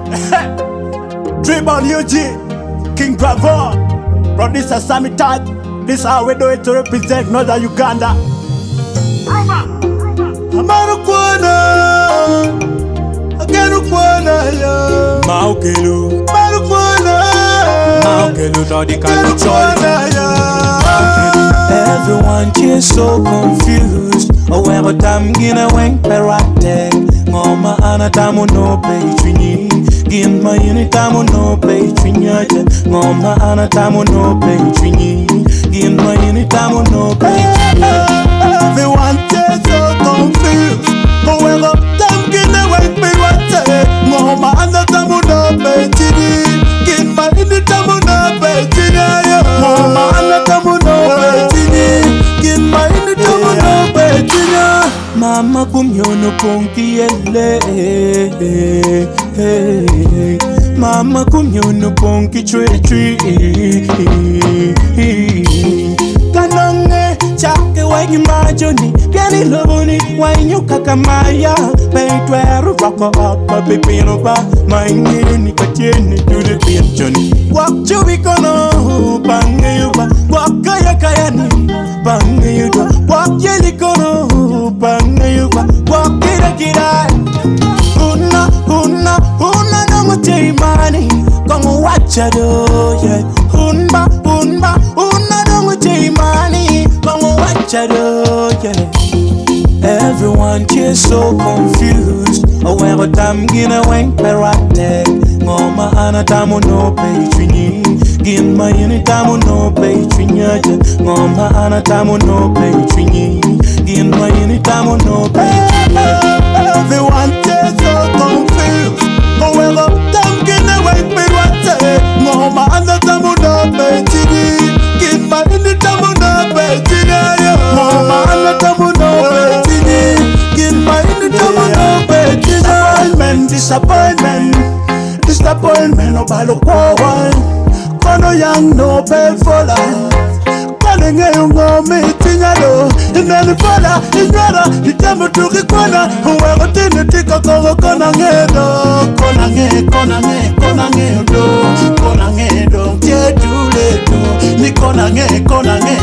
Tribal UG, King Bravo, producer Sammy Tag. This how we do it to represent Northern Uganda. Amarukwana, Agarukwana, Maukelu, Marukwana, Maukelu, no the culture. Everyone just so confused. Oh, where tam gina weng perate. Ngoma anatamu no pay. Gin my unitamu no pay. Ngoma anatamu no pay. Gin my unitamu no pay. Everyone just so confused. Oh, where tam gina weng perate. Ngoma anatamu no pay. Gin my unitamu no pay. Ngoma anatamu no pay. Mama kumyono ponki ele, Mama kumyono ponki tree. Kanonge chake wagi majoni, piani loboni wainyuka kamaya. Peitweru roko apa pepino ba, maingini katieni tude pianchoni. Wakchubi kono pangayuba, wakaya kayani pangayuba, wakyeli kono pangayuba, wakira kirai. Una no mutimani, como wachado yeah. Una no mutimani, como wachado yeah. Everyone just so confused. Oh, where tam gina weng perate. Ngoma anatamu no pay. Gin my unitamu no pay. Ngoma anatamu no pay. Gin my unitamu no pay. Everyone just so confused. Oh, where tam gina weng perate. Ngoma anatamu no pay. Gin my unitamu no pay. Ngoma anatamu no pay. Disappointment, no balo kwa kono yang no pay for life. Kono ngeyungo mitinyalo, inani fola, inyara, itembo tukikona. Uwego tini tika kogo kona ngedo. Kona ngedo, kona ngedo, tietuledo. Ni kona ngedo,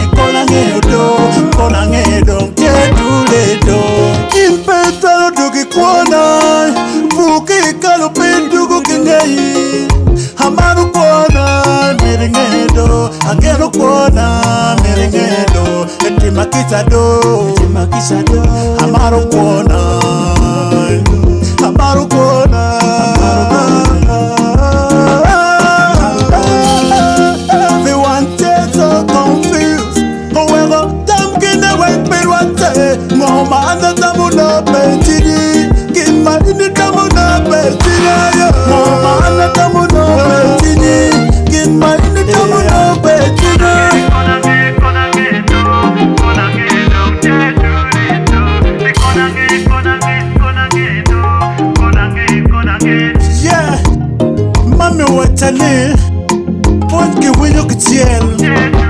kona ngedo, tietuledo. Impetalo tukikona, fuki kalo pindugu kingeyi. Amaru kona, miringedo. Agero kona, miringedo. Etima kisado. Amaru kona, Amaru kona. Everyone just so confused. However, tam gina weng perwate. Ngoma anatamu no pay. Gin my initamu no pay. Ngoma anatamu no pay. Gin my initamu no pay. Yeah, mami watani, ponki winyo kitiel.